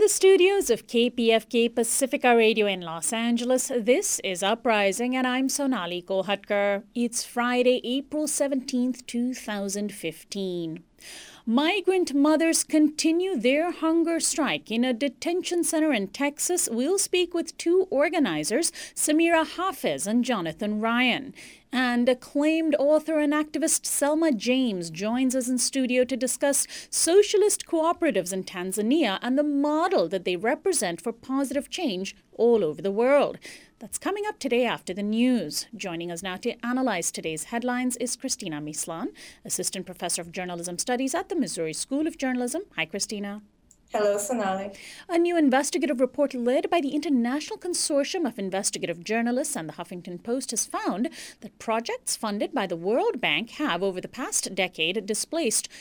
the studios of KPFK Pacifica Radio in Los Angeles, this is Uprising, and I'm Sonali Kolhatkar. It's Friday, April 17th, 2015. Migrant mothers continue their hunger strike in a detention center in Texas. We'll speak with two organizers, Samira Hafez and Jonathan Ryan. And acclaimed author and activist Selma James joins us in studio to discuss socialist cooperatives in Tanzania and the model that they represent for positive change all over the world. That's coming up today after the news. Joining us now to analyze today's headlines is Christina Mislan, Assistant Professor of Journalism Studies at the Missouri School of Journalism. Hi, Christina. Hello, Sonali. A new investigative report led by the International Consortium of Investigative Journalists and the Huffington Post has found that projects funded by the World Bank have, over the past decade, displaced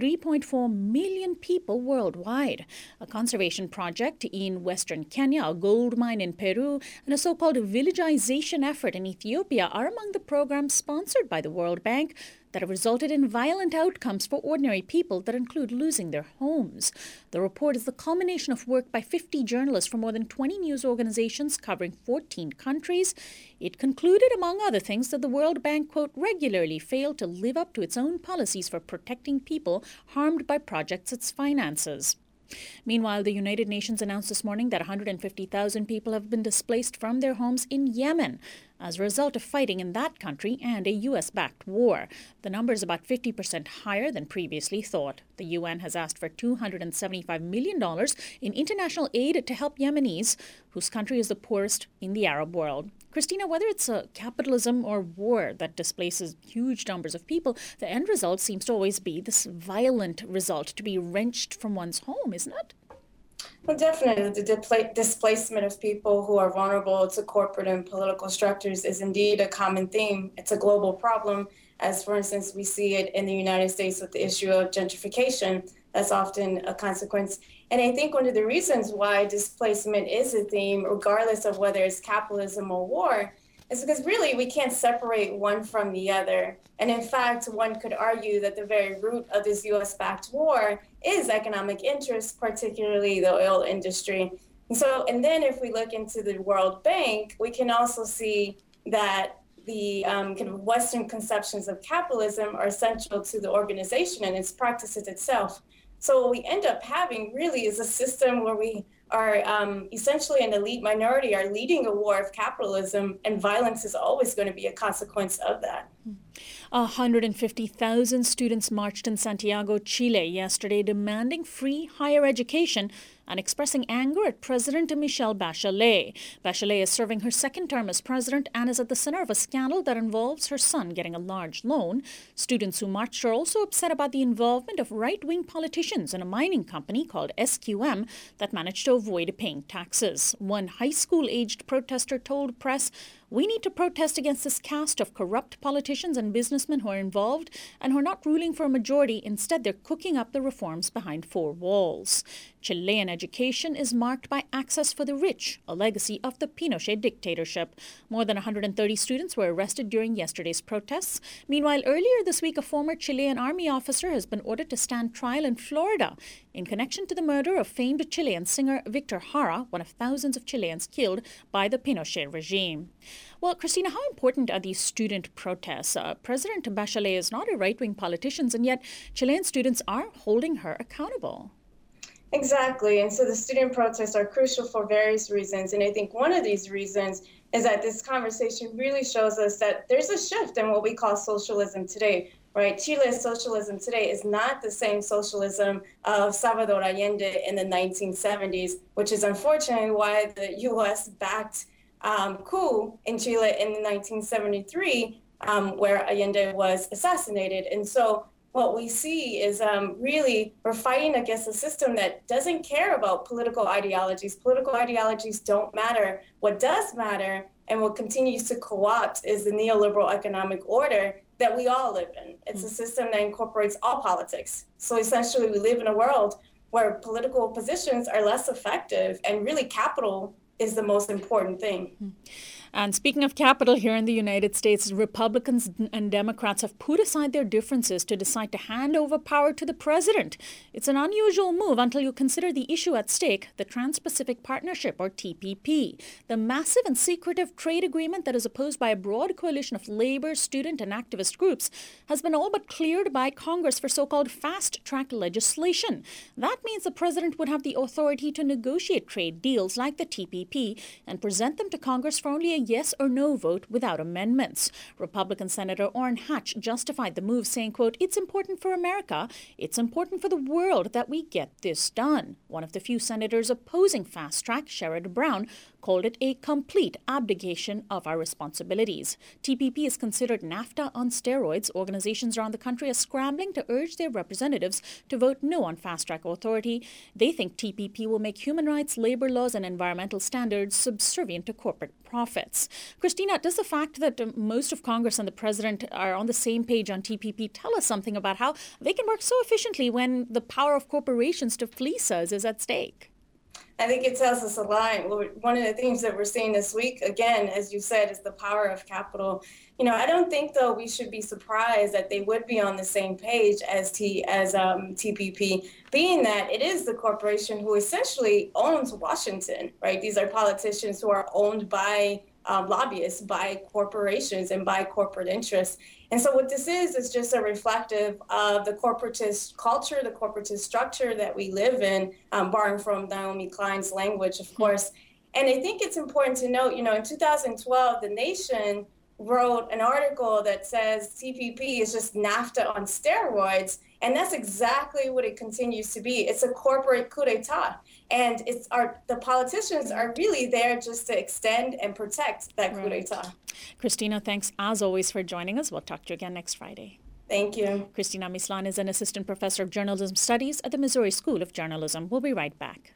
3.4 million people worldwide. A conservation project in western Kenya, a gold mine in Peru, and a so-called villagization effort in Ethiopia are among the programs sponsored by the World Bank that have resulted in violent outcomes for ordinary people that include losing their homes. The report is the culmination of work by 50 journalists from more than 20 news organizations covering 14 countries. It concluded, among other things, that the World Bank, quote, regularly failed to live up to its own policies for protecting people harmed by projects it finances. Meanwhile, the United Nations announced this morning that 150,000 people have been displaced from their homes in Yemen as a result of fighting in that country and a U.S.-backed war. The number is about 50% higher than previously thought. The UN has asked for $275 million in international aid to help Yemenis, whose country is the poorest in the Arab world. Christina, whether it's capitalism or war that displaces huge numbers of people, the end result seems to always be this violent result, to be wrenched from one's home, isn't it? Well, definitely. The displacement of people who are vulnerable to corporate and political structures is indeed a common theme. It's a global problem, as, for instance, we see it in the United States with the issue of gentrification. That's often a consequence. And I think one of the reasons why displacement is a theme, regardless of whether it's capitalism or war, is because really we can't separate one from the other. And in fact, one could argue that the very root of this US-backed war is economic interest, particularly the oil industry. And then if we look into the World Bank, we can also see that the kind of Western conceptions of capitalism are central to the organization and its practices itself. So what we end up having really is a system where we are essentially an elite minority are leading a war of capitalism, and violence is always going to be a consequence of that. 150,000 students marched in Santiago, Chile yesterday demanding free higher education and expressing anger at President Michelle Bachelet. Bachelet is serving her second term as president and is at the center of a scandal that involves her son getting a large loan. Students who marched are also upset about the involvement of right-wing politicians in a mining company called SQM that managed to avoid paying taxes. One high school-aged protester told press, "We need to protest against this caste of corrupt politicians and businessmen who are involved and who are not ruling for a majority. Instead, they're cooking up the reforms behind four walls." Chilean education is marked by access for the rich, a legacy of the Pinochet dictatorship. More than 130 students were arrested during yesterday's protests. Meanwhile, earlier this week, a former Chilean army officer has been ordered to stand trial in Florida in connection to the murder of famed Chilean singer Victor Jara, one of thousands of Chileans killed by the Pinochet regime. Well, Christina, how important are these student protests? President Bachelet is not a right-wing politician, and yet Chilean students are holding her accountable. Exactly. And so the student protests are crucial for various reasons. And I think one of these reasons is that this conversation really shows us that there's a shift in what we call socialism today, right? Chile's socialism today is not the same socialism of Salvador Allende in the 1970s, which is unfortunately why the U.S.-backed coup in Chile in 1973, where Allende was assassinated. And so what we see is really we're fighting against a system that doesn't care about political ideologies. Political ideologies don't matter. What does matter and what continues to co-opt is the neoliberal economic order that we all live in. It's a system that incorporates all politics. So essentially we live in a world where political positions are less effective and really capital is the most important thing. And speaking of capital here in the United States, Republicans and Democrats have put aside their differences to decide to hand over power to the president. It's an unusual move until you consider the issue at stake, the Trans-Pacific Partnership, or TPP. The massive and secretive trade agreement that is opposed by a broad coalition of labor, student, and activist groups has been all but cleared by Congress for so-called fast-track legislation. That means the president would have the authority to negotiate trade deals like the TPP and present them to Congress for only a yes or no vote without amendments. Republican Senator Orrin Hatch justified the move, saying, quote, "It's important for America, it's important for the world that we get this done." One of the few senators opposing fast track, Sherrod Brown, called it a complete abdication of our responsibilities. TPP is considered NAFTA on steroids. Organizations around the country are scrambling to urge their representatives to vote no on fast-track authority. They think TPP will make human rights, labor laws, and environmental standards subservient to corporate profits. Christina, does the fact that most of Congress and the president are on the same page on TPP tell us something about how they can work so efficiently when the power of corporations to fleece us is at stake? I think it tells us a lot. One of the things that we're seeing this week, again, as you said, is the power of capital. I don't think, though, we should be surprised that they would be on the same page as TPP, being that it is the corporation who essentially owns Washington, right? These are politicians who are owned by lobbyists, by corporations, and by corporate interests. And so what this is just a reflective of the corporatist culture, the corporatist structure that we live in, borrowing from Naomi Klein's language, of course. And I think it's important to note, in 2012, The Nation wrote an article that says TPP is just NAFTA on steroids. And that's exactly what it continues to be. It's a corporate coup d'etat. And the politicians are really there just to extend and protect that coup d'etat. Christina, thanks as always for joining us. We'll talk to you again next Friday. Thank you. Christina Mislan is an assistant professor of journalism studies at the Missouri School of Journalism. We'll be right back.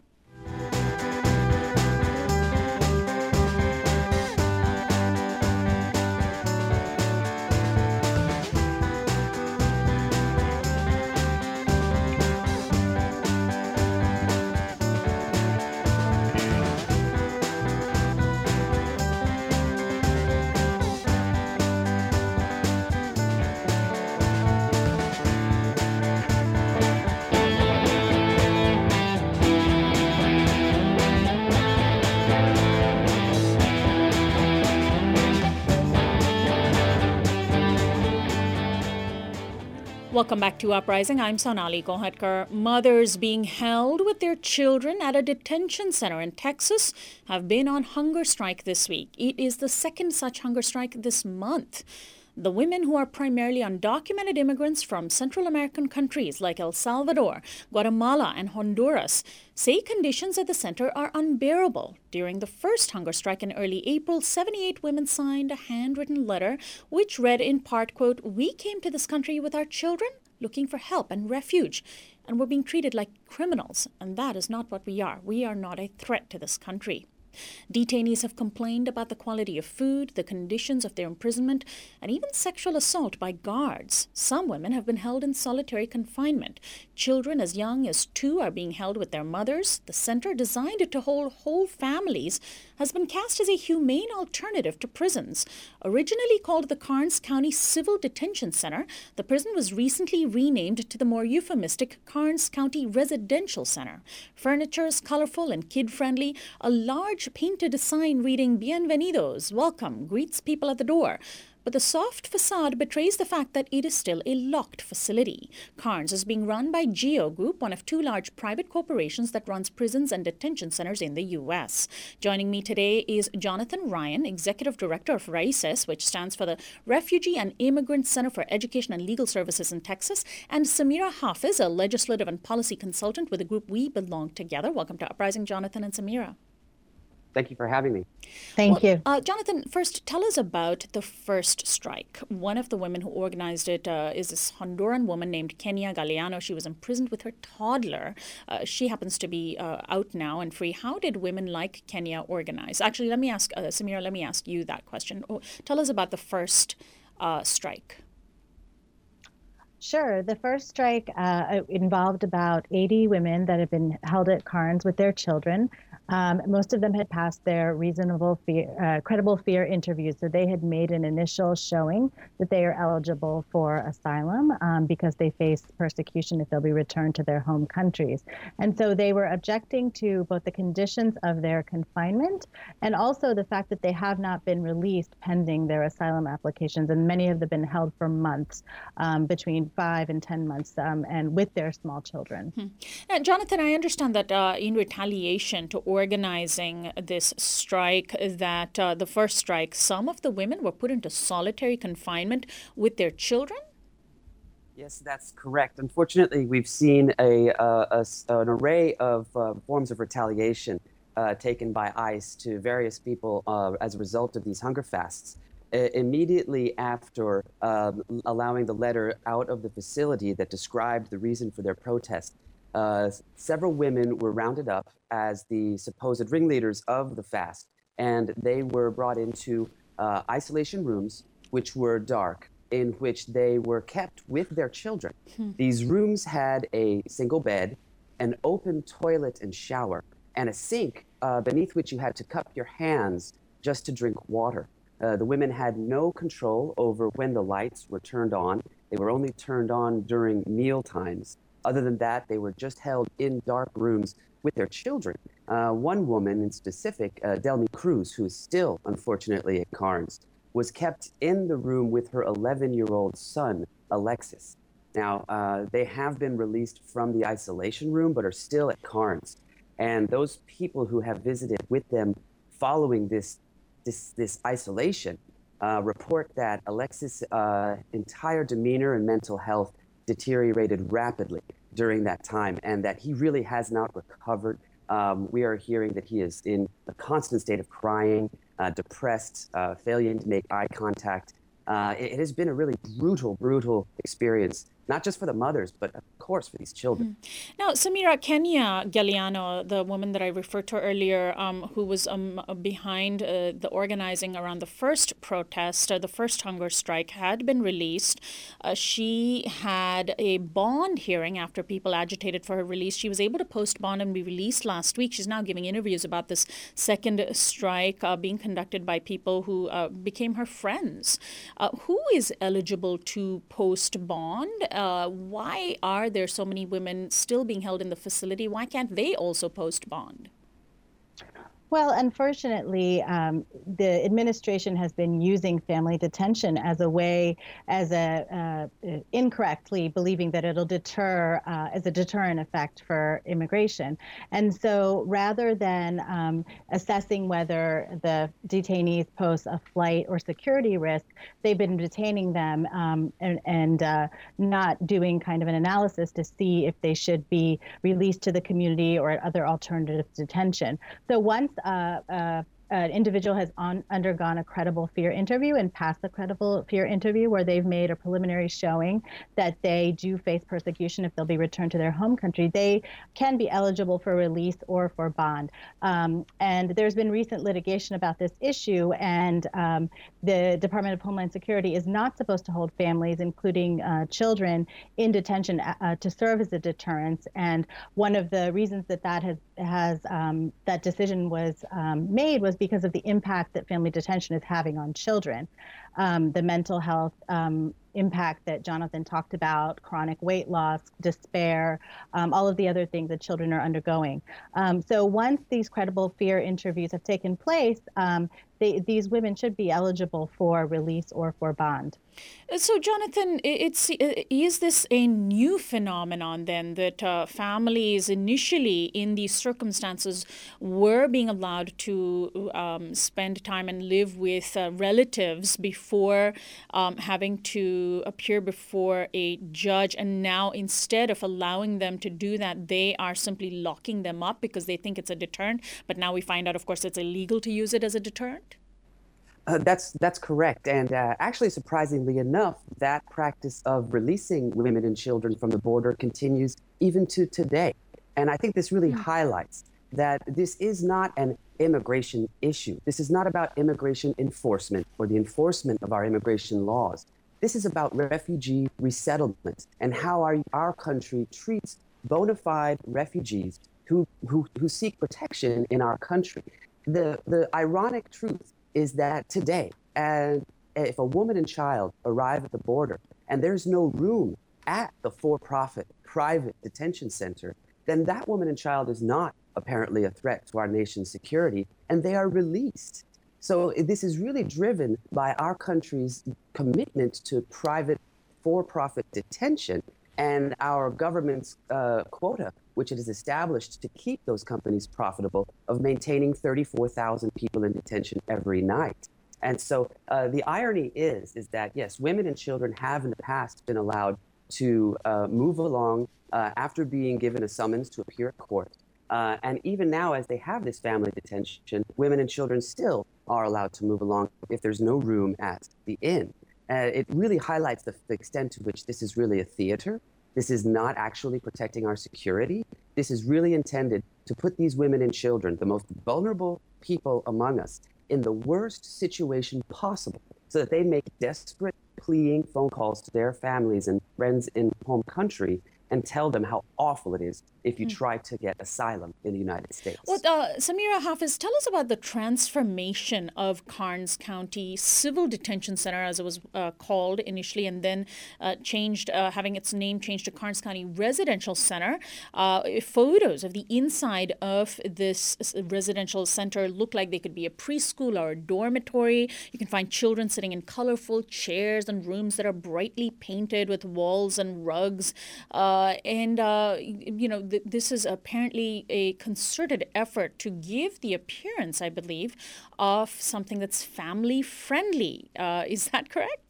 Welcome back to Uprising. I'm Sonali Kolhatkar. Mothers being held with their children at a detention center in Texas have been on hunger strike this week. It is the second such hunger strike this month. The women, who are primarily undocumented immigrants from Central American countries like El Salvador, Guatemala, and Honduras, say conditions at the center are unbearable. During the first hunger strike in early April, 78 women signed a handwritten letter which read in part, quote, "We came to this country with our children looking for help and refuge, and we're being treated like criminals, and that is not what we are. We are not a threat to this country." Detainees have complained about the quality of food, the conditions of their imprisonment, and even sexual assault by guards. Some women have been held in solitary confinement. Children as young as 2 are being held with their mothers. The center, designed to hold whole families, has been cast as a humane alternative to prisons. Originally called the Karnes County Civil Detention Center, the prison was recently renamed to the more euphemistic Karnes County Residential Center. Furniture is colorful and kid-friendly. A large painted sign reading "Bienvenidos," welcome, greets people at the door. But the soft facade betrays the fact that it is still a locked facility. Karnes is being run by Geo Group, one of 2 large private corporations that runs prisons and detention centers in the U.S. Joining me today is Jonathan Ryan, Executive Director of RAICES, which stands for the Refugee and Immigrant Center for Education and Legal Services in Texas, and Samira Hafiz, a legislative and policy consultant with the group We Belong Together. Welcome to Uprising, Jonathan and Samira. Thank you for having me. Thank you. Jonathan, first, tell us about the first strike. One of the women who organized it is this Honduran woman named Kenia Galeano. She was imprisoned with her toddler. She happens to be out now and free. How did women like Kenia organize? Actually, let me ask, Samira, let me ask you that question. Tell us about the first strike. Sure. The first strike involved about 80 women that had been held at Karnes with their children. Most of them had passed their credible fear interviews. So they had made an initial showing that they are eligible for asylum because they face persecution if they'll be returned to their home countries. And so they were objecting to both the conditions of their confinement and also the fact that they have not been released pending their asylum applications. And many of them have been held for months, between 5 and 10 months, and with their small children. Now, Jonathan, I understand that in retaliation to organizing this strike, that the first strike, some of the women were put into solitary confinement with their children? Yes, that's correct. Unfortunately, we've seen an array of forms of retaliation taken by ICE to various people as a result of these hunger fasts. Immediately after allowing the letter out of the facility that described the reason for their protest, several women were rounded up as the supposed ringleaders of the fast, and they were brought into isolation rooms, which were dark, in which they were kept with their children. These rooms had a single bed, an open toilet and shower, and a sink beneath which you had to cup your hands just to drink water. The women had no control over when the lights were turned on. They were only turned on during meal times. Other than that, they were just held in dark rooms with their children. One woman in specific, Delmy Cruz, who is still, unfortunately, at Carnes, was kept in the room with her 11-year-old son, Alexis. Now, they have been released from the isolation room, but are still at Carnes. And those people who have visited with them following this isolation report that Alexis' entire demeanor and mental health deteriorated rapidly during that time, and that he really has not recovered. We are hearing that he is in a constant state of crying, depressed, failing to make eye contact. It has been a really brutal experience, not just for the mothers, but of course for these children. Now, Samira, Kenya Galliano, the woman that I referred to earlier, who was behind the organizing around the first protest, the first hunger strike, had been released. She had a bond hearing after people agitated for her release. She was able to post bond and be released last week. She's now giving interviews about this second strike being conducted by people who became her friends. Who is eligible to post bond? Why are there so many women still being held in the facility? Why can't they also post bond? Well, unfortunately, the administration has been using family detention as a way, incorrectly believing that it'll deter, as a deterrent effect for immigration. And so rather than assessing whether the detainees pose a flight or security risk, they've been detaining them and not doing kind of an analysis to see if they should be released to the community or at other alternative detention. So once an individual has undergone a credible fear interview and passed the credible fear interview where they've made a preliminary showing that they do face persecution if they'll be returned to their home country, they can be eligible for release or for bond. And there's been recent litigation about this issue, and the Department of Homeland Security is not supposed to hold families, including children, in detention to serve as a deterrence. And one of the reasons that that decision was made was because of the impact that family detention is having on children. The mental health impact that Jonathan talked about, chronic weight loss, despair, all of the other things that children are undergoing. So once these credible fear interviews have taken place, these women should be eligible for release or for bond. So, Jonathan, is this a new phenomenon then, that families initially in these circumstances were being allowed to spend time and live with relatives before having to appear before a judge, and now instead of allowing them to do that, they are simply locking them up because they think it's a deterrent, but now we find out, of course, it's illegal to use it as a deterrent? That's correct. And actually, surprisingly enough, that practice of releasing women and children from the border continues even to today. And I think this really highlights that this is not an immigration issue. This is not about immigration enforcement or the enforcement of our immigration laws. This is about refugee resettlement and how our country treats bona fide refugees who seek protection in our country. The ironic truth is that today, if a woman and child arrive at the border and there's no room at the for-profit private detention center, then that woman and child is not apparently a threat to our nation's security, and they are released. So this is really driven by our country's commitment to private for-profit detention and our government's quota, which it has established to keep those companies profitable, of maintaining 34,000 people in detention every night. And so the irony is that, yes, women and children have in the past been allowed to move along after being given a summons to appear at court. And even now, as they have this family detention, women and children still are allowed to move along if there's no room at the inn. It really highlights the extent to which this is really a theater. This is not actually protecting our security. This is really intended to put these women and children, the most vulnerable people among us, in the worst situation possible so that they make desperate, pleading phone calls to their families and friends in home country and tell them how awful it is if you try to get asylum in the United States. Well, Samira Hafiz, tell us about the transformation of Karnes County Civil Detention Center, as it was called initially, and then changed, having its name changed to Karnes County Residential Center. Photos of the inside of this residential center look like they could be a preschool or a dormitory. You can find children sitting in colorful chairs and rooms that are brightly painted with walls and rugs. This is apparently a concerted effort to give the appearance, I believe, of something that's family friendly. Is that correct?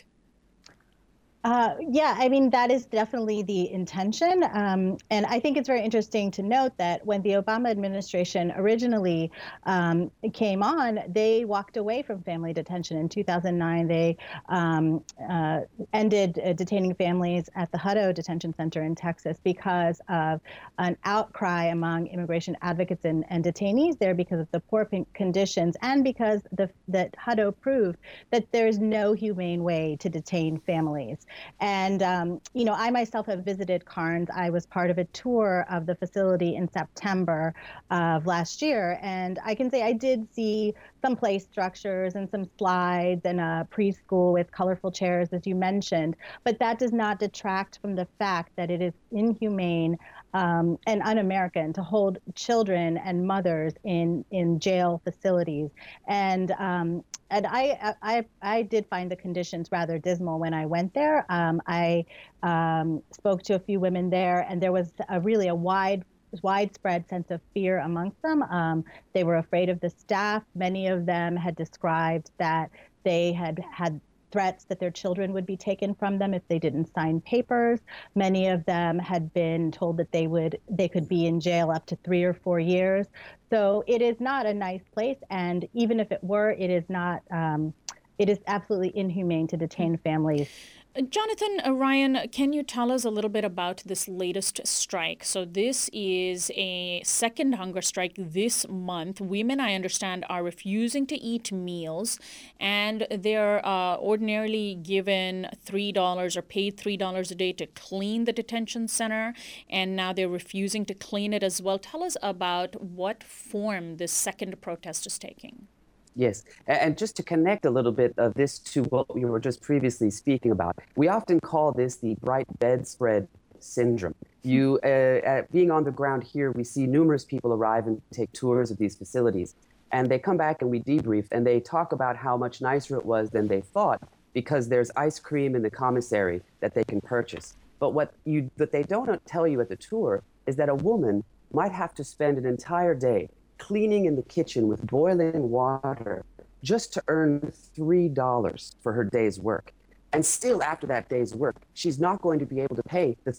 Yeah, I mean, that is definitely the intention. And I think it's very interesting to note that when the Obama administration originally came on, they walked away from family detention. In 2009, they ended detaining families at the Hutto Detention Center in Texas because of an outcry among immigration advocates and detainees there because of the poor conditions and because that Hutto proved that there's no humane way to detain families. And, I myself have visited Karnes. I was part of a tour of the facility in September of last year. And I can say I did see some play structures and some slides and a preschool with colorful chairs, as you mentioned. But that does not detract from the fact that it is inhumane and un-American to hold children and mothers in jail facilities. And I did find the conditions rather dismal when I went there. I spoke to a few women there, and there was a widespread sense of fear amongst them. They were afraid of the staff. Many of them had described that they had threats that their children would be taken from them if they didn't sign papers. Many of them had been told that they could be in jail up to 3 or 4 years. So it is not a nice place, and even if it were, it is not. It is absolutely inhumane to detain families. Jonathan, Ryan, can you tell us a little bit about this latest strike? So this is a second hunger strike this month. Women, I understand, are refusing to eat meals, and they're ordinarily given $3 or paid $3 a day to clean the detention center, and now they're refusing to clean it as well. Tell us about what form this second protest is taking. Yes, and just to connect a little bit of this to what we were just previously speaking about, we often call this the bright bedspread syndrome. Being on the ground here, we see numerous people arrive and take tours of these facilities, and they come back and we debrief, and they talk about how much nicer it was than they thought because there's ice cream in the commissary that they can purchase. But what they don't tell you at the tour is that a woman might have to spend an entire day cleaning in the kitchen with boiling water just to earn $3 for her day's work. And still after that day's work, she's not going to be able to pay the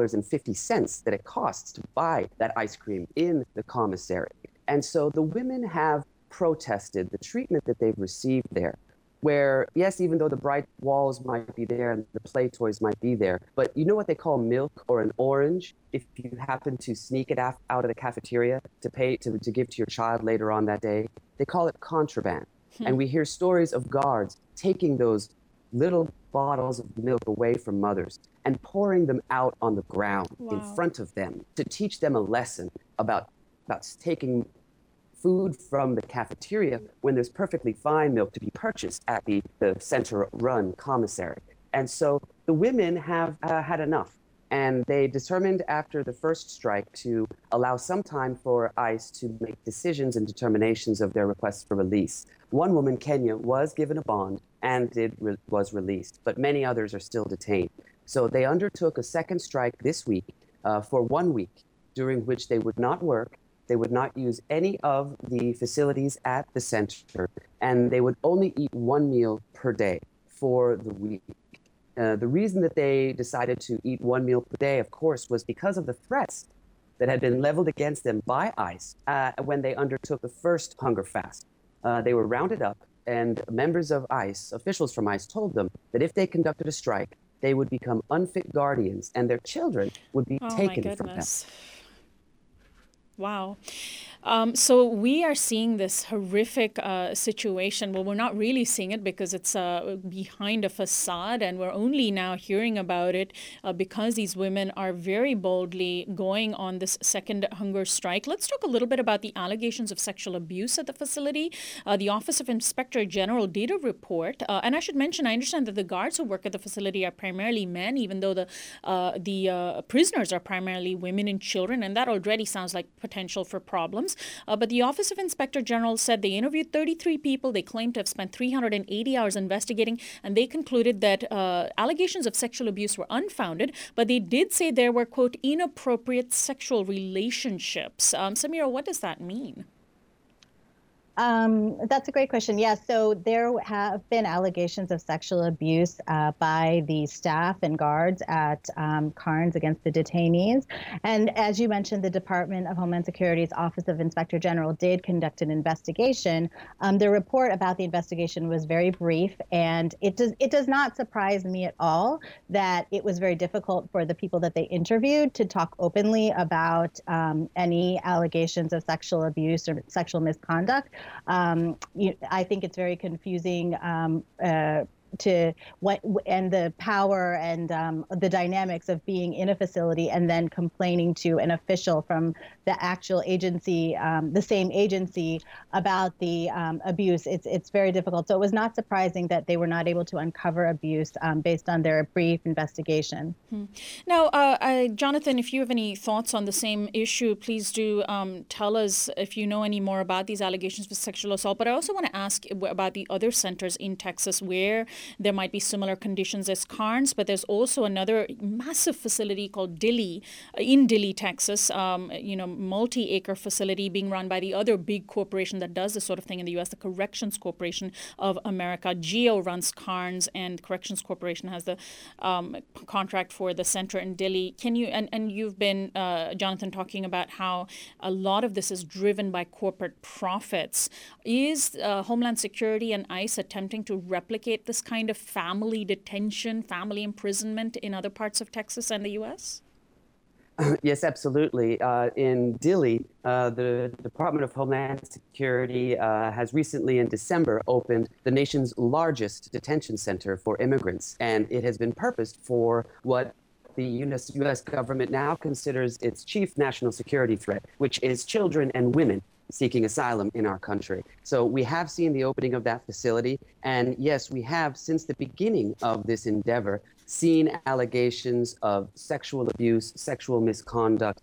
$3.50 that it costs to buy that ice cream in the commissary. And so the women have protested the treatment that they've received there, where, yes, even though the bright walls might be there and the play toys might be there, but you know what they call milk or an orange if you happen to sneak it out of the cafeteria to give to your child later on that day? They call it contraband. And we hear stories of guards taking those little bottles of milk away from mothers and pouring them out on the ground in front of them to teach them a lesson about about taking food from the cafeteria when there's perfectly fine milk to be purchased at the center-run commissary. And so the women have had enough. And they determined after the first strike to allow some time for ICE to make decisions and determinations of their requests for release. One woman, Kenya, was given a bond and was released, but many others are still detained. So they undertook a second strike this week for 1 week, during which they would not work, they would not use any of the facilities at the center, and they would only eat one meal per day for the week. The reason that they decided to eat one meal per day, of course, was because of the threats that had been leveled against them by ICE when they undertook the first hunger fast. They were rounded up, and members of ICE, officials from ICE, told them that if they conducted a strike, they would become unfit guardians, and their children would be taken from them. Wow. So we are seeing this horrific situation. Well, we're not really seeing it because it's behind a facade, and we're only now hearing about it because these women are very boldly going on this second hunger strike. Let's talk a little bit about the allegations of sexual abuse at the facility. The Office of Inspector General did a report, and I should mention, I understand that the guards who work at the facility are primarily men, even though the prisoners are primarily women and children, and that already sounds like potential for problems. But the Office of Inspector General said they interviewed 33 people. They claimed to have spent 380 hours investigating, and they concluded that allegations of sexual abuse were unfounded, but they did say there were, quote, inappropriate sexual relationships. Samira, what does that mean? That's a great question. Yes, so there have been allegations of sexual abuse by the staff and guards at Carnes against the detainees. And as you mentioned, the Department of Homeland Security's Office of Inspector General did conduct an investigation. The report about the investigation was very brief, and it does not surprise me at all that it was very difficult for the people that they interviewed to talk openly about any allegations of sexual abuse or sexual misconduct. I think it's very confusing to what and the power and the dynamics of being in a facility and then complaining to an official from the actual agency, the same agency, about the abuse. It's very difficult. So it was not surprising that they were not able to uncover abuse based on their brief investigation. Now, Jonathan, if you have any thoughts on the same issue, please do tell us if you know any more about these allegations of sexual assault. But I also want to ask about the other centers in Texas where there might be similar conditions as Carnes, but there's also another massive facility called Dilley, in Dilley, Texas, multi-acre facility being run by the other big corporation that does this sort of thing in the U.S., the Corrections Corporation of America. GEO runs Carnes, and Corrections Corporation has the contract for the center in Dilley. Can you, and you've been, Jonathan, talking about how a lot of this is driven by corporate profits. Is Homeland Security and ICE attempting to replicate this kind of family detention, family imprisonment in other parts of Texas and the U.S.? Yes, absolutely. In Dilley, the Department of Homeland Security has recently, in December, opened the nation's largest detention center for immigrants, and it has been purposed for what the U.S. government now considers its chief national security threat, which is children and women seeking asylum in our country. So we have seen the opening of that facility. And yes, we have, since the beginning of this endeavor, seen allegations of sexual abuse, sexual misconduct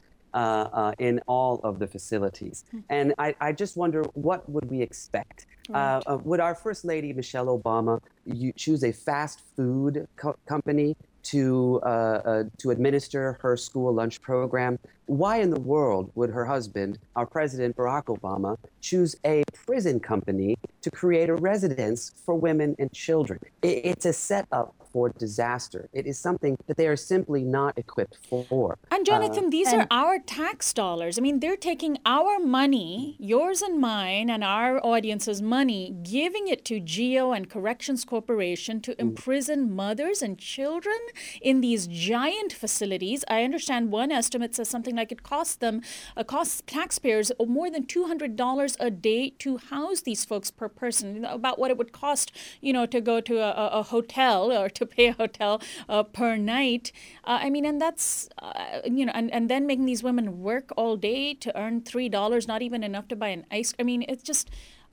in all of the facilities. And I just wonder, what would we expect? Right. Would our First Lady, Michelle Obama, choose a fast food company to administer her school lunch program? Why in the world would her husband, our President Barack Obama, choose a prison company to create a residence for women and children? It's a setup for disaster. It is something that they are simply not equipped for. And Jonathan, these are our tax dollars. I mean, they're taking our money, yours and mine, and our audience's money, giving it to GEO and Corrections Corporation to imprison mothers and children in these giant facilities. I understand one estimate says something like it costs taxpayers more than $200 a day to house these folks per person, about what it would cost, to go to a hotel or to pay a hotel per night. And that's, and then making these women work all day to earn $3, not even enough to buy an ice. I mean, it's just,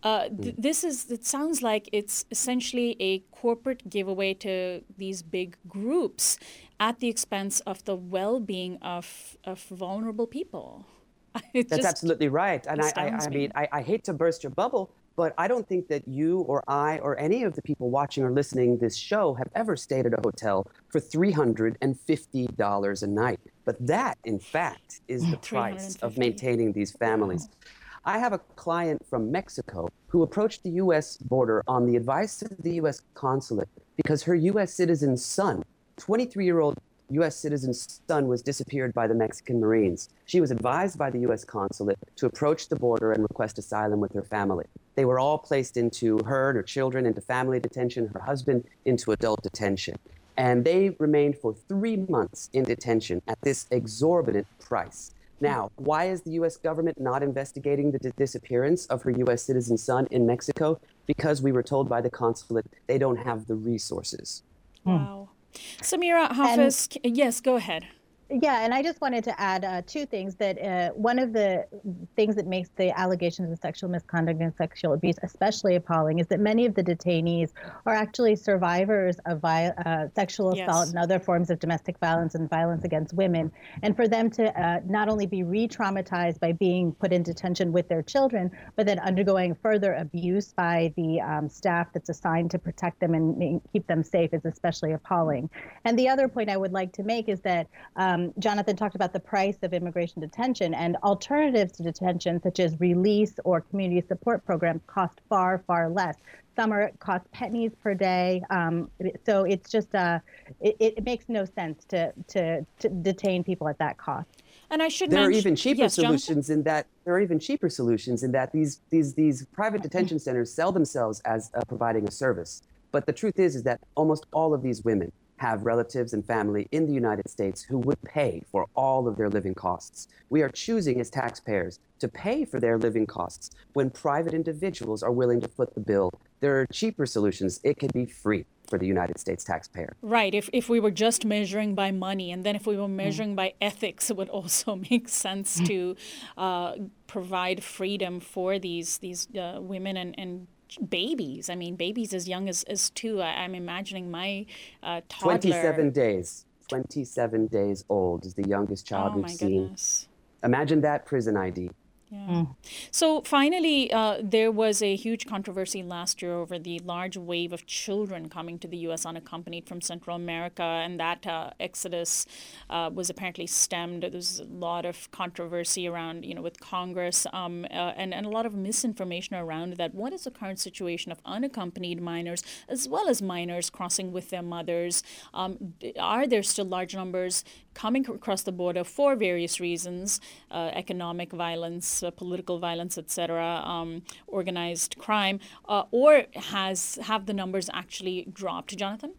it sounds like it's essentially a corporate giveaway to these big groups at the expense of the well-being of vulnerable people. That's absolutely right. And I hate to burst your bubble, but I don't think that you or I or any of the people watching or listening this show have ever stayed at a hotel for $350 a night. But that, in fact, is the price of maintaining these families. I have a client from Mexico who approached the U.S. border on the advice of the U.S. consulate because her U.S. citizen son, 23-year-old U.S. citizen's son, was disappeared by the Mexican Marines. She was advised by the U.S. consulate to approach the border and request asylum with her family. They were all placed into her and her children into family detention, her husband into adult detention. And they remained for 3 months in detention at this exorbitant price. Now, why is the U.S. government not investigating the disappearance of her U.S. citizen son in Mexico? Because we were told by the consulate they don't have the resources. Wow. Samira Hafez, yes, go ahead. Yeah, and I just wanted to add two things. That one of the things that makes the allegations of sexual misconduct and sexual abuse especially appalling is that many of the detainees are actually survivors of sexual assault and other forms of domestic violence and violence against women. And for them to not only be re-traumatized by being put in detention with their children, but then undergoing further abuse by the staff that's assigned to protect them and keep them safe is especially appalling. And the other point I would like to make is that Jonathan talked about the price of immigration detention, and alternatives to detention, such as release or community support programs, cost far, far less. Some cost pennies per day. So it's just, it makes no sense to detain people at that cost. And I should there mention, are even cheaper solutions in that these private detention centers sell themselves as providing a service. But the truth is that almost all of these women have relatives and family in the United States who would pay for all of their living costs. We are choosing as taxpayers to pay for their living costs when private individuals are willing to foot the bill. There are cheaper solutions. It could be free for the United States taxpayer. Right. If we were just measuring by money, and then if we were measuring by ethics, it would also make sense to provide freedom for these women and babies. I mean, babies as young as 2. I'm imagining my toddler. 27 days old is the youngest child we've seen. Goodness. Imagine that prison ID. Yeah. So finally, there was a huge controversy last year over the large wave of children coming to the U.S. unaccompanied from Central America, and that exodus was apparently stemmed. There's a lot of controversy around, with Congress and a lot of misinformation around that. What is the current situation of unaccompanied minors as well as minors crossing with their mothers? Are there still large numbers coming across the border for various reasons, economic violence, political violence, etc., organized crime, or have the numbers actually dropped? Jonathan?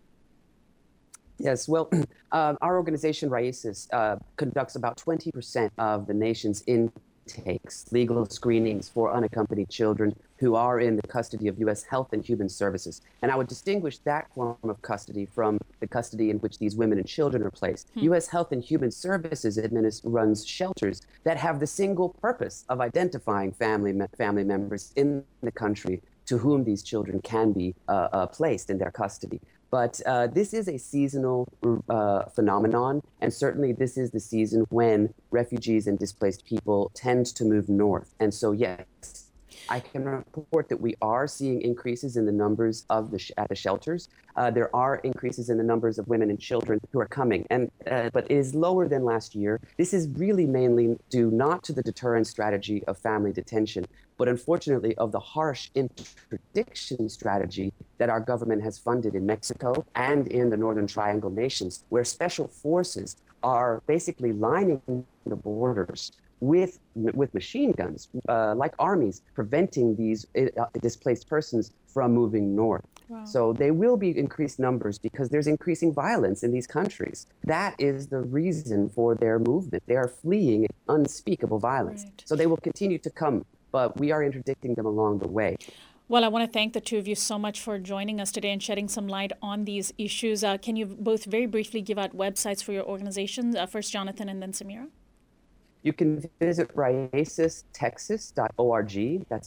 Yes, well, our organization, Raices, conducts about 20% of the nation's intakes, legal screenings for unaccompanied children who are in the custody of U.S. Health and Human Services. And I would distinguish that form of custody from the custody in which these women and children are placed. U.S. Health and Human Services runs shelters that have the single purpose of identifying family members in the country to whom these children can be placed in their custody. But this is a seasonal phenomenon, and certainly this is the season when refugees and displaced people tend to move north. And so, yes, I can report that we are seeing increases in the numbers of at the shelters. There are increases in the numbers of women and children who are coming, but it is lower than last year. This is really mainly due not to the deterrent strategy of family detention, but unfortunately of the harsh interdiction strategy that our government has funded in Mexico and in the Northern Triangle nations, where special forces are basically lining the borders with machine guns, like armies, preventing these displaced persons from moving north. Wow. So they will be increased numbers because there's increasing violence in these countries. That is the reason for their movement. They are fleeing unspeakable violence. Right. So they will continue to come, but we are interdicting them along the way. Well, I want to thank the two of you so much for joining us today and shedding some light on these issues. Can you both very briefly give out websites for your organizations? First Jonathan and then Samira. You can visit raicestexas.org. That's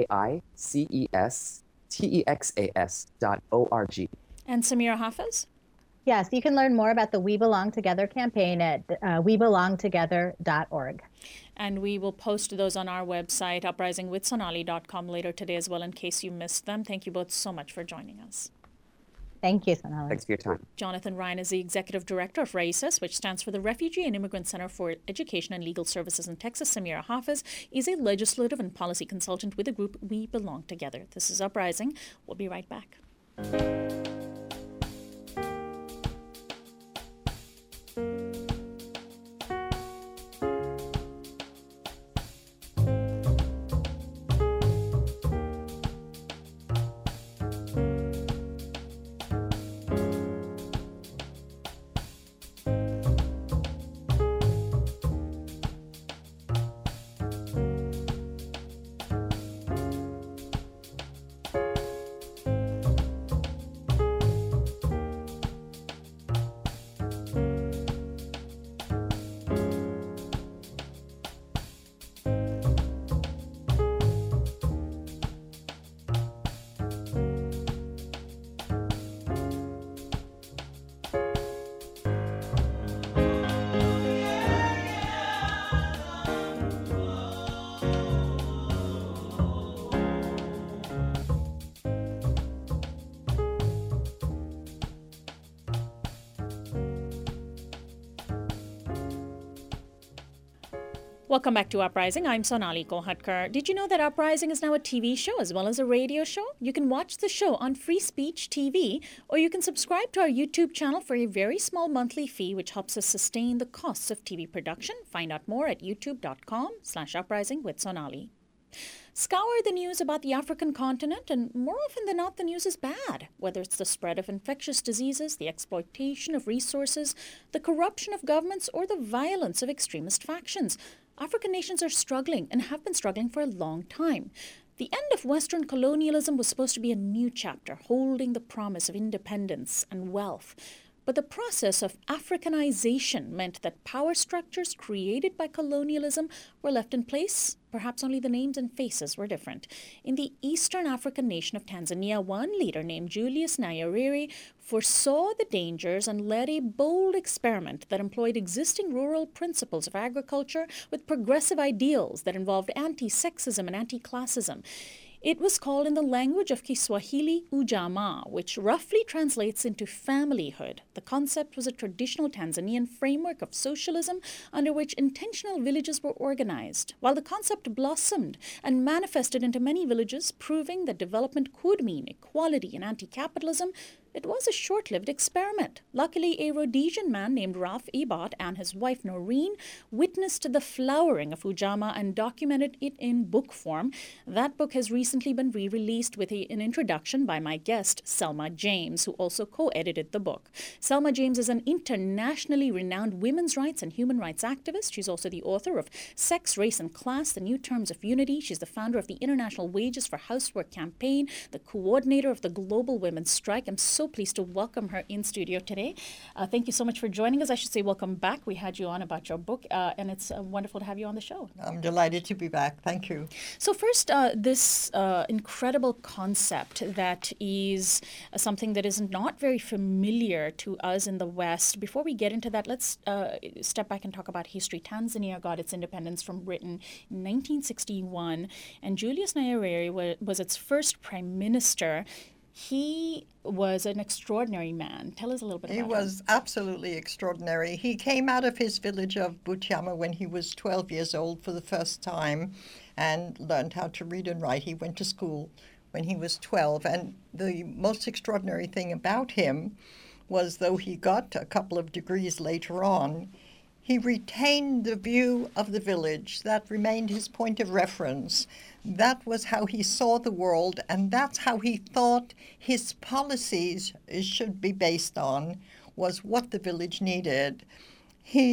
RAICESTEXAS.org. And Samira Hafez? Yes, you can learn more about the We Belong Together campaign at webelongtogether.org. And we will post those on our website, uprisingwithsonali.com, later today as well, in case you missed them. Thank you both so much for joining us. Thank you, Sonali. Thanks for your time. Jonathan Ryan is the Executive Director of RAICES, which stands for the Refugee and Immigrant Center for Education and Legal Services in Texas. Samira Hafez is a legislative and policy consultant with the group We Belong Together. This is Uprising. We'll be right back. Welcome back to Uprising. I'm Sonali Kolhatkar. Did you know that Uprising is now a TV show as well as a radio show? You can watch the show on Free Speech TV, or you can subscribe to our YouTube channel for a very small monthly fee, which helps us sustain the costs of TV production. Find out more at youtube.com/uprisingwithsonali. Scour the news about the African continent, and more often than not, the news is bad. Whether it's the spread of infectious diseases, the exploitation of resources, the corruption of governments, or the violence of extremist factions. African nations are struggling and have been struggling for a long time. The end of Western colonialism was supposed to be a new chapter, holding the promise of independence and wealth. But the process of Africanization meant that power structures created by colonialism were left in place. Perhaps only the names and faces were different. In the Eastern African nation of Tanzania, one leader named Julius Nyerere foresaw the dangers and led a bold experiment that employed existing rural principles of agriculture with progressive ideals that involved anti-sexism and anti-classism. It was called in the language of Kiswahili Ujamaa, which roughly translates into familyhood. The concept was a traditional Tanzanian framework of socialism under which intentional villages were organized. While the concept blossomed and manifested into many villages, proving that development could mean equality and anti-capitalism, it was a short-lived experiment. Luckily, a Rhodesian man named Ralph Ebot and his wife Noreen witnessed the flowering of Ujamaa and documented it in book form. That book has recently been re-released with an introduction by my guest, Selma James, who also co-edited the book. Selma James is an internationally renowned women's rights and human rights activist. She's also the author of Sex, Race, and Class, The New Terms of Unity. She's the founder of the International Wages for Housework campaign, the coordinator of the Global Women's Strike. I'm so pleased to welcome her in studio today. Thank you so much for joining us. I should say welcome back. We had you on about your book, and it's wonderful to have you on the show. I'm delighted to be back. Thank you. So first, this incredible concept that is something that is not very familiar to us in the West. Before we get into that, let's step back and talk about history. Tanzania got its independence from Britain in 1961, and Julius Nyerere was its first prime minister. He was an extraordinary man. Tell us a little bit about him. He was absolutely extraordinary. He came out of his village of Butiama when he was 12 years old for the first time and learned how to read and write. He went to school when he was 12. And the most extraordinary thing about him was, though he got a couple of degrees later on, he retained the view of the village. That remained his point of reference. That was how he saw the world, and that's how he thought his policies should be based on, was what the village needed. He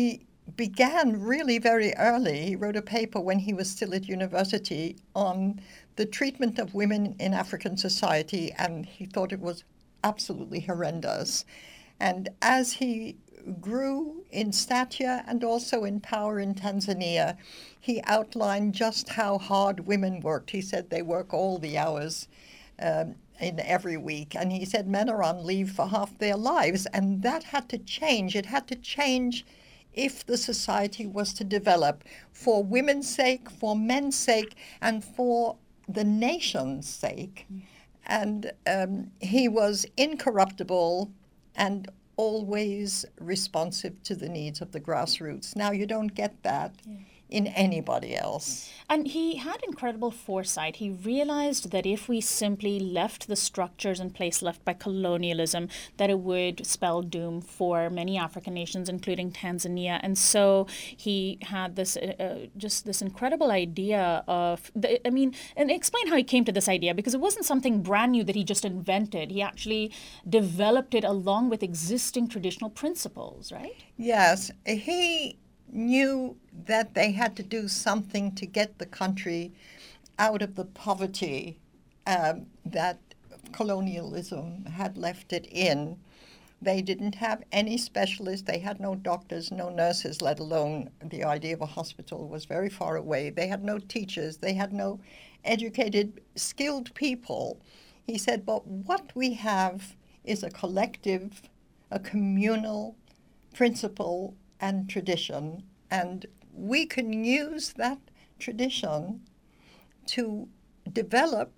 began really very early. He wrote a paper when he was still at university on the treatment of women in African society, and he thought it was absolutely horrendous. And as he grew in stature and also in power in Tanzania, he outlined just how hard women worked. He said they work all the hours in every week. And he said men are on leave for half their lives. And that had to change. It had to change if the society was to develop for women's sake, for men's sake, and for the nation's sake. And he was incorruptible and always responsive to the needs of the grassroots. Now, you don't get that in anybody else. And he had incredible foresight. He realized that if we simply left the structures in place left by colonialism, that it would spell doom for many African nations, including Tanzania. And so he had this just this incredible idea of, and explain how he came to this idea, because it wasn't something brand new that he just invented. He actually developed it along with existing traditional principles, right? Yes, he knew that they had to do something to get the country out of the poverty that colonialism had left it in. They didn't have any specialists. They had no doctors, no nurses, let alone the idea of a hospital was very far away. They had no teachers. They had no educated, skilled people. He said, but what we have is a collective, a communal principle and tradition, and we can use that tradition to develop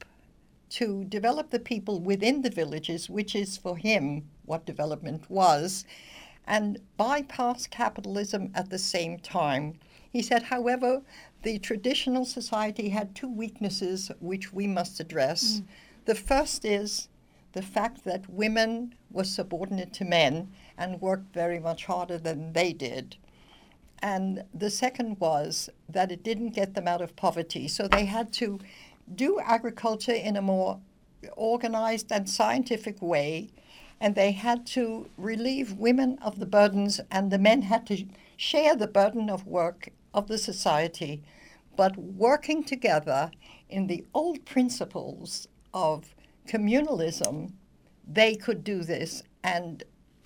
the people within the villages, which is for him what development was, and bypass capitalism at the same time. He said, however, the traditional society had two weaknesses which we must address. The first is the fact that women were subordinate to men and worked very much harder than they did. And the second was that it didn't get them out of poverty. So they had to do agriculture in a more organized and scientific way, and they had to relieve women of the burdens, and the men had to share the burden of work of the society, but working together in the old principles of communalism, they could do this. And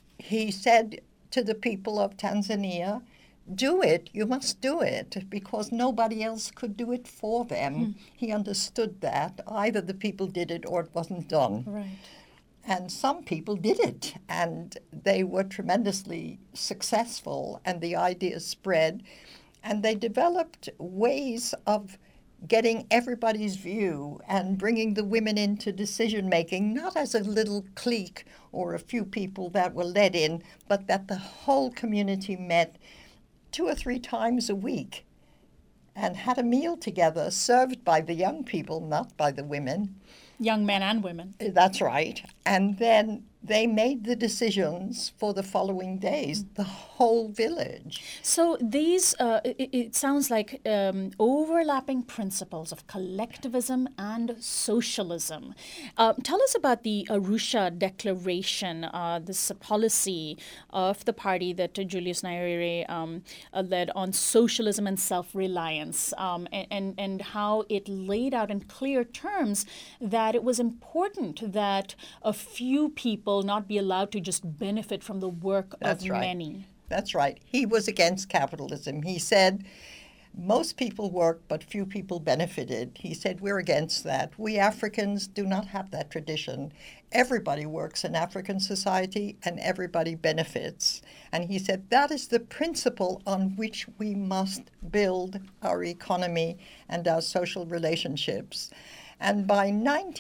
he said to the people of Tanzania, do it, you must do it, because nobody else could do it for them. He understood that. Either the people did it or it wasn't done. Right. And some people did it, and they were tremendously successful, and the idea spread. And they developed ways of getting everybody's view and bringing the women into decision-making, not as a little clique or a few people that were let in, but that the whole community met 2 or 3 times a week and had a meal together, served by the young people, not by the women. Young men and women. That's right. And then they made the decisions for the following days, the whole village. So these, it sounds like overlapping principles of collectivism and socialism. Tell us about the Arusha Declaration, this policy of the party that Julius Nyerere led on socialism and self-reliance, and how it laid out in clear terms that it was important that a few people not be allowed to just benefit from the work of many. That's right. He was against capitalism. He said most people worked, but few people benefited. He said we're against that. We Africans do not have that tradition. Everybody works in African society and everybody benefits. And he said that is the principle on which we must build our economy and our social relationships. And by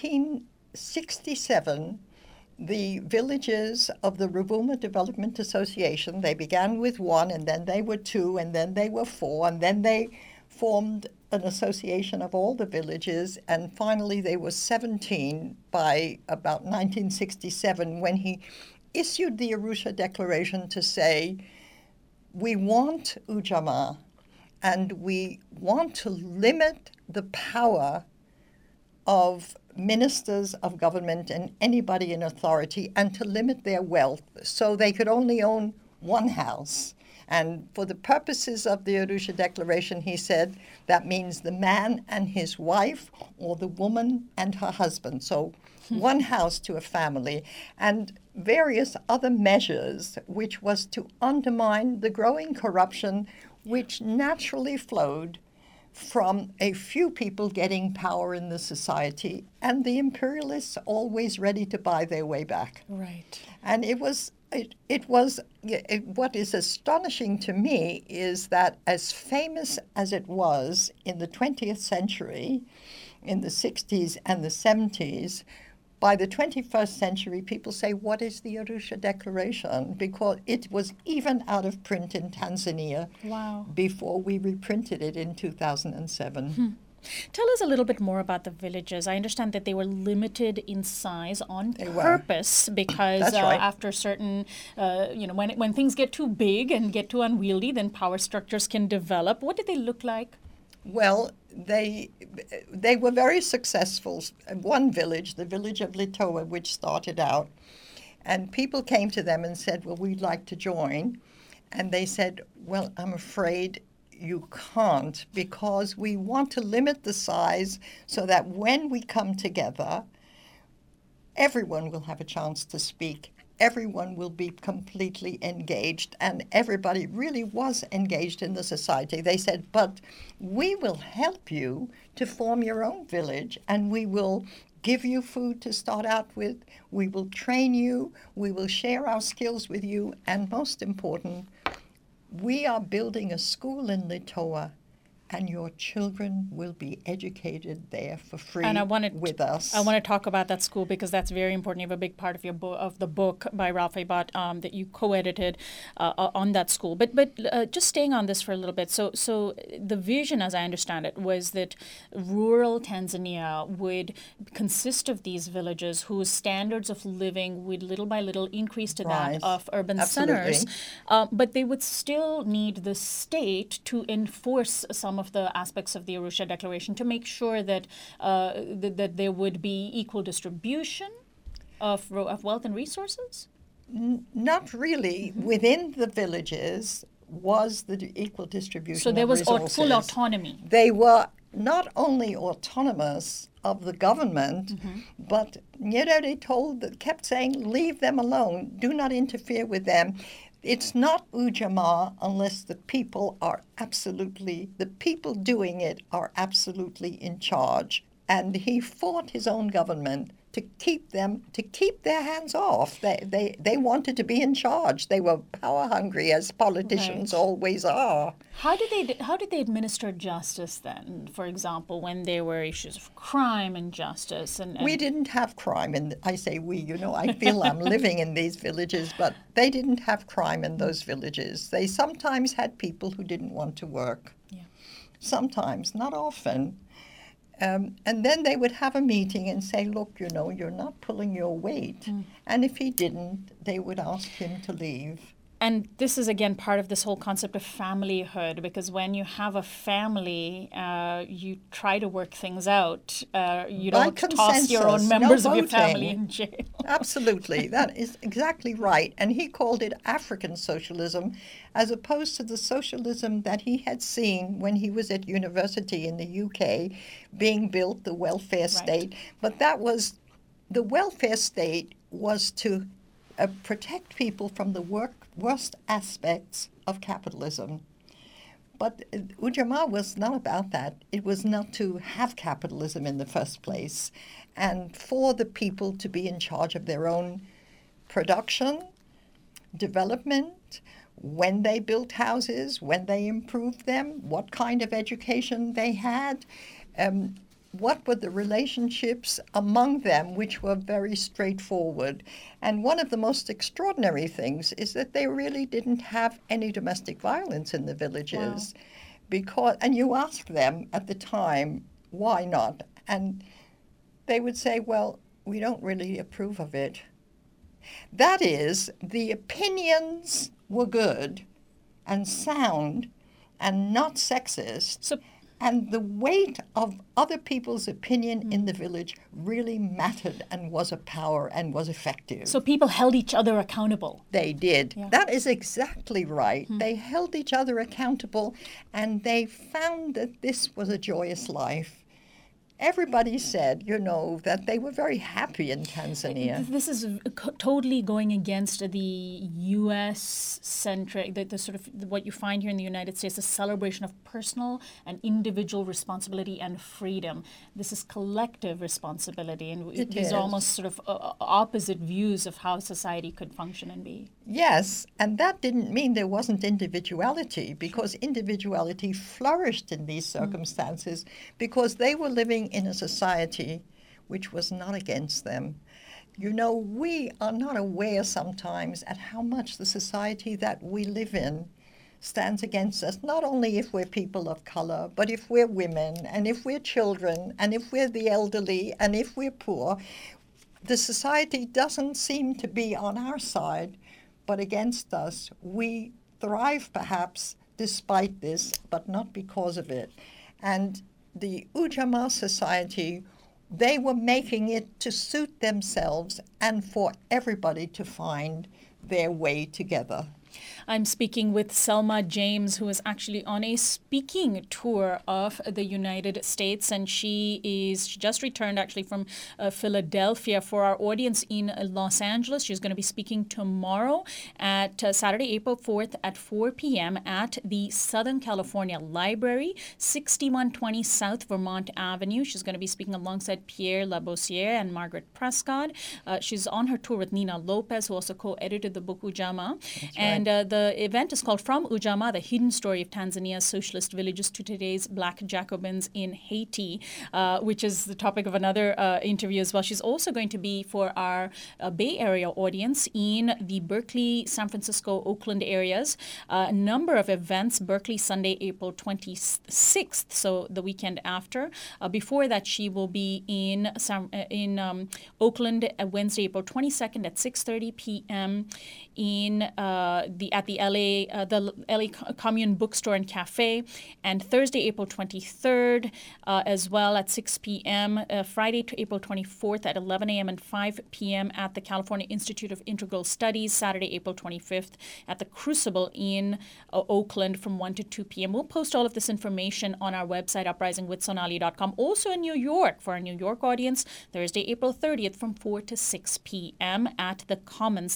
1967, the villages of the Ruvuma Development Association, they began with 1, and then they were 2, and then they were 4, and then they formed an association of all the villages, and finally they were 17 by about 1967 when he issued the Arusha Declaration to say, we want Ujamaa, and we want to limit the power of ministers of government and anybody in authority, and to limit their wealth so they could only own one house And for the purposes of the Arusha Declaration, he said that means the man and his wife, or the woman and her husband. So one house to a family, and various other measures, which was to undermine the growing corruption which naturally flowed from a few people getting power in the society and the imperialists always ready to buy their way back. Right. And what is astonishing to me is that as famous as it was in the 20th century, in the 60s and the 70s, by the 21st century, people say, what is the Arusha Declaration? Because it was even out of print in Tanzania before we reprinted it in 2007. Tell us a little bit more about the villages. I understand that they were limited in size on purpose because after certain, when things get too big and get too unwieldy, then power structures can develop. What did they look like? Well, they were very successful. One village, the village of Litoa, which started out, and people came to them and said, well, we'd like to join. And they said, well, I'm afraid you can't, because we want to limit the size so that when we come together, everyone will have a chance to speak. Everyone will be completely engaged, and everybody really was engaged in the society. They said, but we will help you to form your own village, and we will give you food to start out with. We will train you. We will share our skills with you. And most important, we are building a school in Litoa, and your children will be educated there for free with us. I want to talk about that school because that's very important. You have a big part of your of the book by Ralph Abott that you co-edited on that school. But just staying on this for a little bit. So the vision, as I understand it, was that rural Tanzania would consist of these villages whose standards of living would little by little increase to that of urban centers. But they would still need the state to enforce some of the aspects of the Arusha Declaration to make sure that that there would be equal distribution of wealth and resources? Not really. Within the villages was the equal distribution So there of was resources. full autonomy. They were not only autonomous of the government, but Nyerere kept saying, leave them alone, do not interfere with them. It's not Ujamaa unless the people doing it are absolutely in charge. And he fought his own government to keep their hands off. They wanted to be in charge. They were power hungry, as politicians always are. How did they administer justice then? For example, when there were issues of crime and justice, and we didn't have crime, and I say we. I feel I'm living in these villages, but they didn't have crime in those villages. They sometimes had people who didn't want to work. Yeah. Sometimes, not often. And then they would have a meeting and say, look, you're not pulling your weight. And if he didn't, they would ask him to leave. And this is, again, part of this whole concept of familyhood, because when you have a family, you try to work things out. You don't toss your own members of your family in jail. Absolutely. That is exactly right. And he called it African socialism, as opposed to the socialism that he had seen when he was at university in the UK, being built, the welfare state. But the welfare state was to protect people from the worst aspects of capitalism. But Ujamaa was not about that. It was not to have capitalism in the first place, and for the people to be in charge of their own production, development, when they built houses, when they improved them, what kind of education they had, what were the relationships among them, which were very straightforward. And one of the most extraordinary things is that they really didn't have any domestic violence in the villages. And you ask them at the time, why not? And they would say, well, we don't really approve of it. That is, the opinions were good and sound and not sexist. And the weight of other people's opinion in the village really mattered and was a power and was effective. So people held each other accountable. They did. Yeah. That is exactly right. They held each other accountable, and they found that this was a joyous life. Everybody said, that they were very happy in Tanzania. This is totally going against the U.S.-centric, the sort of what you find here in the United States, a celebration of personal and individual responsibility and freedom. This is collective responsibility, and these are almost sort of opposite views of how society could function and be. Yes, and that didn't mean there wasn't individuality, because individuality flourished in these circumstances because they were living in a society which was not against them. We are not aware sometimes at how much the society that we live in stands against us, not only if we're people of color, but if we're women, and if we're children, and if we're the elderly, and if we're poor. The society doesn't seem to be on our side, but against us. We thrive perhaps despite this, but not because of it. And the Ujamaa Society, they were making it to suit themselves and for everybody to find their way together. I'm speaking with Selma James, who is actually on a speaking tour of the United States, and she just returned actually from Philadelphia. For our audience in Los Angeles, she's going to be speaking tomorrow at Saturday, April 4th at 4 p.m. at the Southern California Library, 6120 South Vermont Avenue. She's going to be speaking alongside Pierre Labossiere and Margaret Prescott. She's on her tour with Nina Lopez, who also co-edited the book Ujamaa. And the event is called From Ujamaa, the Hidden Story of Tanzania's Socialist Villages to Today's Black Jacobins in Haiti, which is the topic of another interview as well. She's also going to be for our Bay Area audience in the Berkeley, San Francisco, Oakland areas. A number of events, Berkeley Sunday, April 26th, so the weekend after. Before that, she will be in Oakland Wednesday, April 22nd at 6:30 p.m. at the LA Commune Bookstore and Cafe, and Thursday, April 23rd, as well at 6 p.m., Friday, April 24th at 11 a.m. and 5 p.m. at the California Institute of Integral Studies, Saturday, April 25th at the Crucible in Oakland from 1 to 2 p.m. We'll post all of this information on our website, uprisingwithsonali.com. Also in New York, for our New York audience, Thursday, April 30th from 4 to 6 p.m. at the Commons,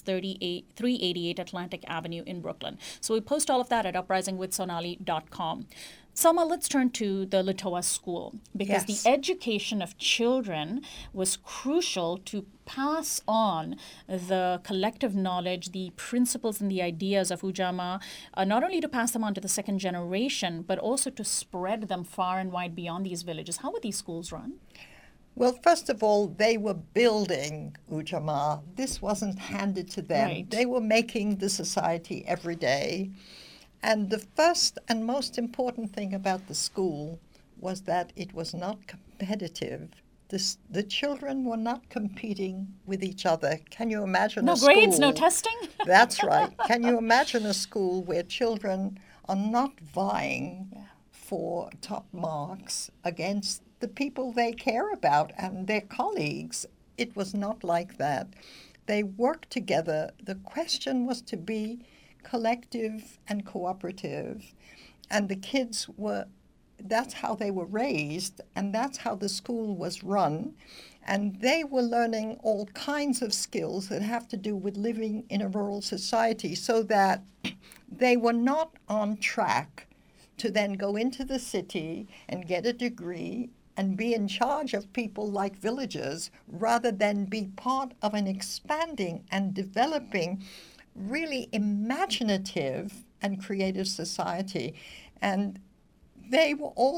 388 Atlantic Avenue in Brooklyn. So we post all of that at uprisingwithsonali.com. Selma, let's turn to the Litoa School, because the education of children was crucial to pass on the collective knowledge, the principles and the ideas of Ujamaa, not only to pass them on to the second generation, but also to spread them far and wide beyond these villages. How were these schools run? Well, first of all, they were building Ujamaa. This wasn't handed to them. Right. They were making the society every day. And the first and most important thing about the school was that it was not competitive. The children were not competing with each other. Can you imagine a school? No grades, no testing? That's right. Can you imagine a school where children are not vying for top marks against the people they care about and their colleagues? It was not like that. They worked together. The question was to be collective and cooperative. And the kids that's how they were raised, and that's how the school was run. And they were learning all kinds of skills that have to do with living in a rural society, so that they were not on track to then go into the city and get a degree and be in charge of people like villagers, rather than be part of an expanding and developing, really imaginative and creative society. And they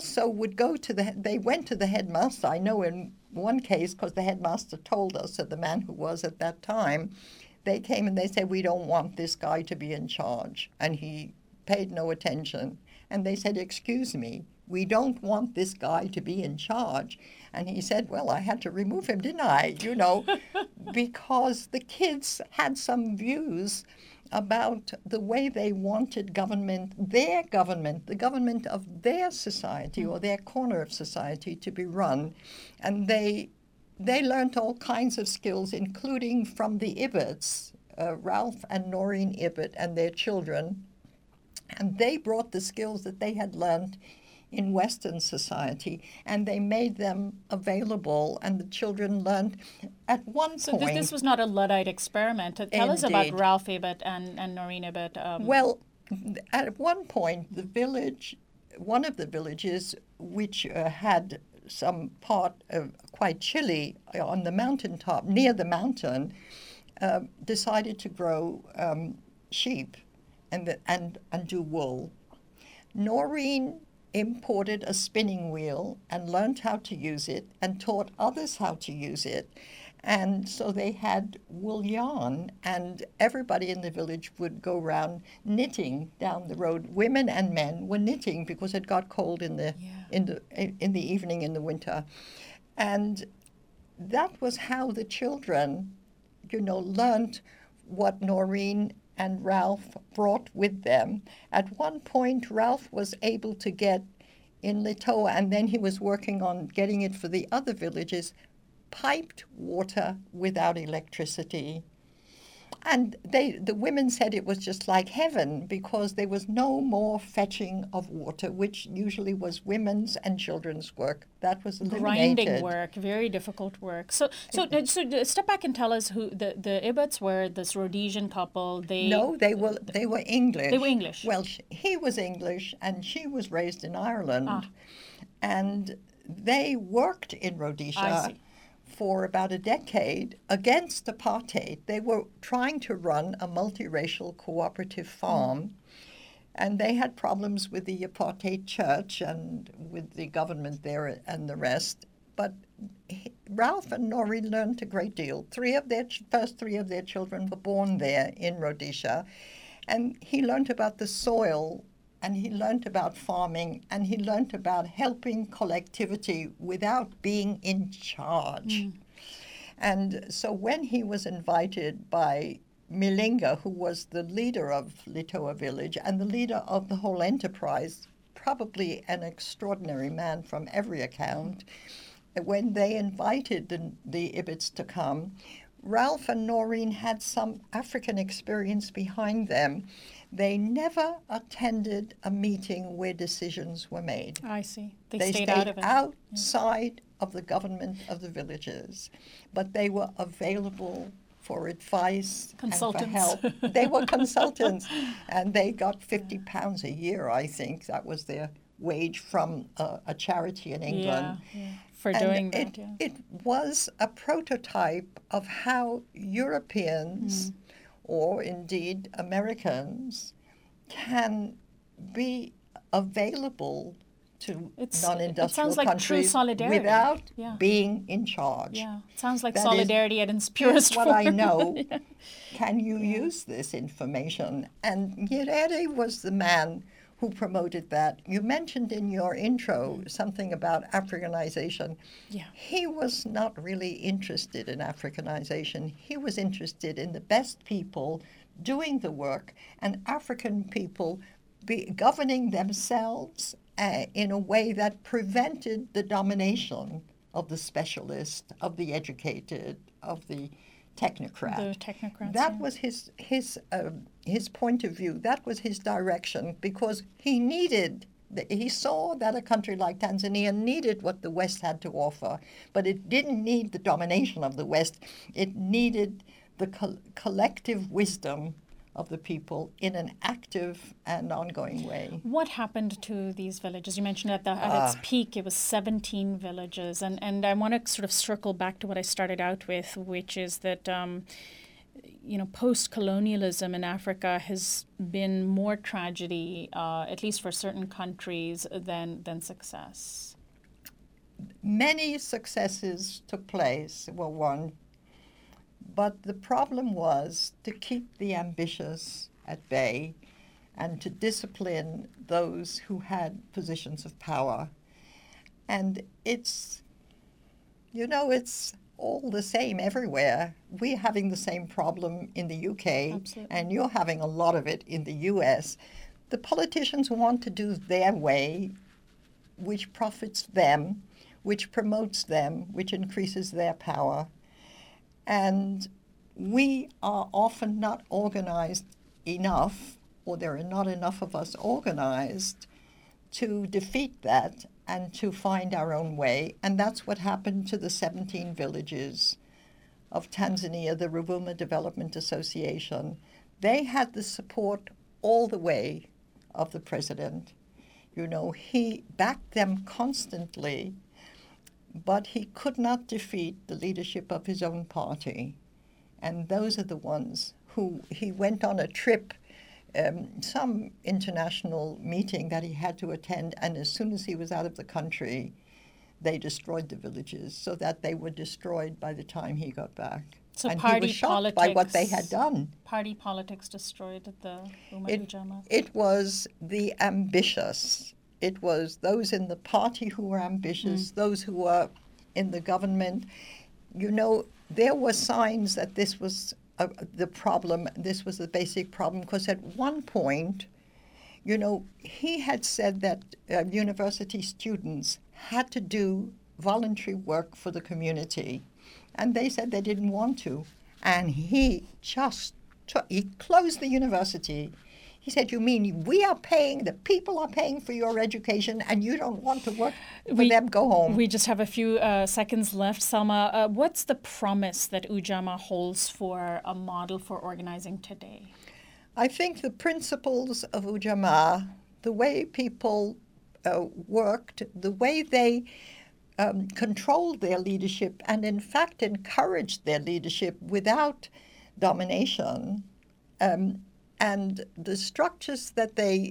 they went to the headmaster. I know in one case, because the headmaster told us, that the man who was at that time, they came and they said, "We don't want this guy to be in charge." And he paid no attention. And they said, "Excuse me, we don't want this guy to be in charge." And he said, "Well, I had to remove him, didn't I? Because the kids had some views about the way they wanted government, the government of their society or their corner of society to be run. And they learned all kinds of skills, including from the Ibbotts, Ralph and Noreen Ibbott and their children. And they brought the skills that they had learned in Western society, and they made them available, and the children learned at one point. So this was not a Luddite experiment. Tell us about Ralph Ibbott and Noreen Ibbott. Well, at one point, one of the villages, which had some part quite chilly on the mountaintop, near the mountain, decided to grow sheep and do wool. Noreen imported a spinning wheel and learned how to use it and taught others how to use it. And so they had wool yarn, and everybody in the village would go around knitting down the road. Women and men were knitting because it got cold in the evening in the winter. And that was how the children, learned what Noreen and Ralph brought with them. At one point, Ralph was able to get in Litoa, and then he was working on getting it for the other villages, piped water without electricity. And the women said it was just like heaven because there was no more fetching of water, which usually was women's and children's work. That was eliminated. Grinding work, very difficult work. So step back and tell us who the Ibbotts were. This Rhodesian couple. They were English. They were English. Well, he was English and she was raised in Ireland, and they worked in Rhodesia for about a decade against apartheid. They were trying to run a multiracial cooperative farm, and they had problems with the apartheid church and with the government there and the rest. But Ralph and Noreen learned a great deal. First three of their children were born there in Rhodesia, and he learned about the soil, and he learned about farming, and he learned about helping collectivity without being in charge. And so when he was invited by Milinga, who was the leader of Litoa village and the leader of the whole enterprise, probably an extraordinary man from every account, when they invited the Ibbotts to come, Ralph and Noreen had some African experience behind them. They never attended a meeting where decisions were made. I see. They stayed out of it. Outside of the government of the villages, but they were available for advice and for help. They were consultants, and they got £50 a year, I think. That was their wage from a charity in England. For doing that. It was a prototype of how Europeans, or indeed Americans, can be available to non-industrial like countries without being in charge. Yeah, it sounds like solidarity at its purest form. What I know. Can you use this information? And Nyerere was the man who promoted that. You mentioned in your intro something about Africanization. Yeah. He was not really interested in Africanization. He was interested in the best people doing the work and African people governing themselves in a way that prevented the domination of the specialist, of the educated, of the technocrat. The technocrats. That was his point of view. That was his direction, because he saw that a country like Tanzania needed what the West had to offer, but it didn't need the domination of the West. It needed the collective wisdom of the people in an active and ongoing way. What happened to these villages? You mentioned at its peak, it was 17 villages. And I want to sort of circle back to what I started out with, which is that, post-colonialism in Africa has been more tragedy, at least for certain countries, than success. Many successes took place, were won. But the problem was to keep the ambitious at bay and to discipline those who had positions of power. And it's all the same everywhere. We're having the same problem in the UK, Absolutely. and you're having a lot of it in the US. The politicians want to do their way, which profits them, which promotes them, which increases their power. And we are often not organized enough, or there are not enough of us organized to defeat that and to find our own way. And that's what happened to the 17 villages of Tanzania, the Ruvuma Development Association. They had the support all the way of the president. You know, he backed them constantly, but he could not defeat the leadership of his own party. And those are the ones who he went on a trip, some international meeting that he had to attend, and as soon as he was out of the country, they destroyed the villages so that they were destroyed by the time he got back. So and party he was shocked politics, by what they had done. Party politics destroyed the Ujamaa. It was the ambitious. It was those in the party who were ambitious, those who were in the government. You know, there were signs that this was the problem, this was the basic problem, because at one point, you know, he had said that university students had to do voluntary work for the community, and they said they didn't want to. And he closed the university. He said, you mean we are paying, the people are paying for your education, and you don't want to work for them, go home. We just have a few seconds left. Salma, what's the promise that Ujamaa holds for a model for organizing today? I think the principles of Ujamaa, the way people worked, the way they controlled their leadership and in fact encouraged their leadership without domination, and the structures that they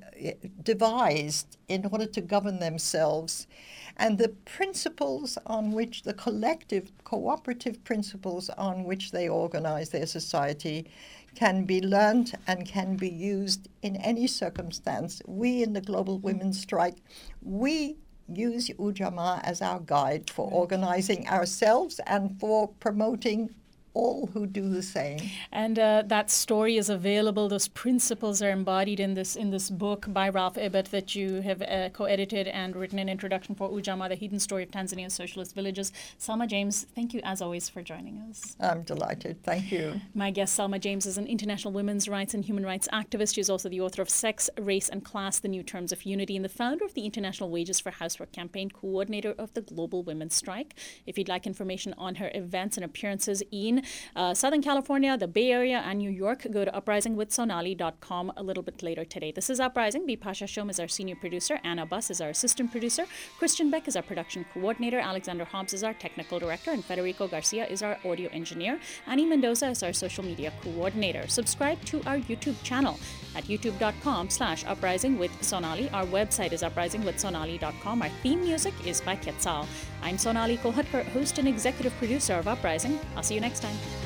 devised in order to govern themselves, and the principles on which, the collective, cooperative principles on which they organize their society, can be learned and can be used in any circumstance. We in the Global Women's Strike, we use Ujamaa as our guide for organizing ourselves and for promoting all who do the same. And that story is available. Those principles are embodied in this book by Ralph Ebbett that you have co-edited and written an introduction for, Ujamaa, The Hidden Story of Tanzania's Socialist Villages. Salma James, thank you as always for joining us. I'm delighted. Thank you. My guest, Salma James, is an international women's rights and human rights activist. She is also the author of Sex, Race and Class, The New Terms of Unity, and the founder of the International Wages for Housework campaign, coordinator of the Global Women's Strike. If you'd like information on her events and appearances in Southern California, the Bay Area, and New York, go to uprisingwithsonali.com a little bit later today. This is Uprising. Bipasha Shom is our senior producer. Anna Buss is our assistant producer. Christian Beck is our production coordinator. Alexander Hobbs is our technical director. And Federico Garcia is our audio engineer. Annie Mendoza is our social media coordinator. Subscribe to our YouTube channel at youtube.com/uprisingwithsonali. Our website is uprisingwithsonali.com. Our theme music is by Quetzal. I'm Sonali Kolhatkar, host and executive producer of Uprising. I'll see you next time.